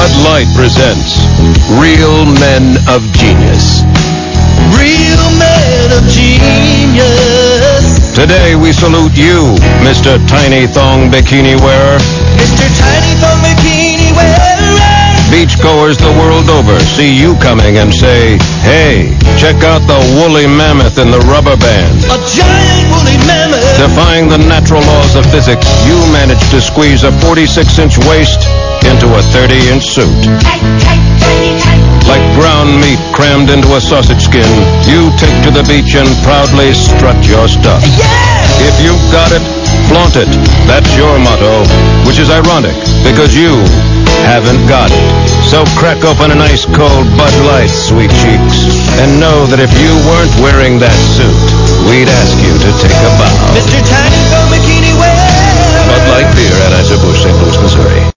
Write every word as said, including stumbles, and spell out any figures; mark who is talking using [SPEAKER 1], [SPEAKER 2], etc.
[SPEAKER 1] Bud Light presents Real Men of Genius.
[SPEAKER 2] Real men of genius.
[SPEAKER 1] Today we salute you, Mister Tiny Thong Bikini Wearer.
[SPEAKER 2] Mister Tiny Thong Bikini Wearer.
[SPEAKER 1] Beachgoers the world over see you coming and say, hey, check out the woolly mammoth in the rubber band.
[SPEAKER 2] A giant woolly mammoth.
[SPEAKER 1] Defying the natural laws of physics, you managed to squeeze a forty-six inch waist into a thirty inch suit.
[SPEAKER 3] Tight, tight, tighty, tight.
[SPEAKER 1] Like ground meat crammed into a sausage skin, you take to the beach and proudly strut your stuff.
[SPEAKER 2] Yeah!
[SPEAKER 1] If you've got it, flaunt it. That's your motto, which is ironic because you haven't got it. So crack open an ice cold Bud Light, sweet cheeks, and know that if you weren't wearing that suit, we'd ask you to take a bow.
[SPEAKER 2] Mister Tiny Thong Bikini Wearer.
[SPEAKER 1] Bud Light Beer, Anheuser-Busch, Saint Louis, Missouri.